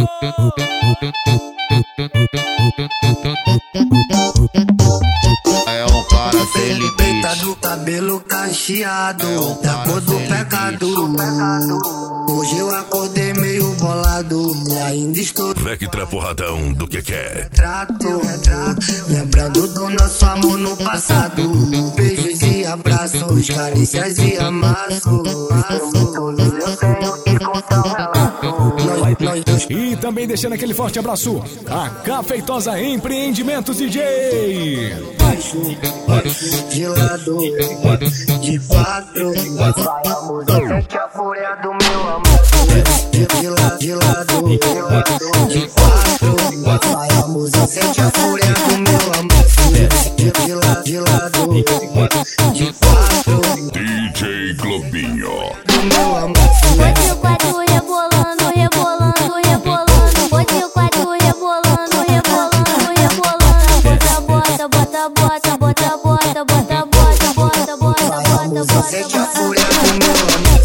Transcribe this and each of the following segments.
É um cara sem limite. Do cabelo cacheado, da cor do pecado. Hoje eu acordei meio bolado, ainda estou Vectra porradão do que quer. retrato, lembrando do nosso amor no passado. Beijos e abraços, carícias e amassos. Todos eu tenho que contar um relato. Nós dois. E também deixando aquele forte abraço a Cafeitosa Empreendimentos DJ. De lado, de quatro, sente a fúria do meu amor. De lado, de quatro, sente a fúria do meu amor. De lado, de quatro, DJ Globinho. do meu amor. Hoje o quadro rebolando, rebolando, rebolando. Hoje o quadro rebolando, rebolando, rebolando. Bota, bota, bota, bota, bota, bota, bota, bota, bota, bota, bota, Sente a bota. fúria do meu amor.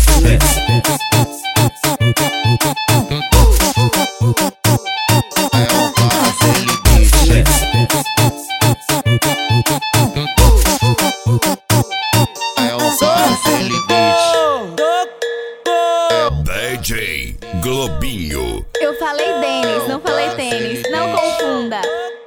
É um cara sem limite. É um cara sem limite. DJ Globinho. Eu falei Denis, não falei tênis. Não confunda.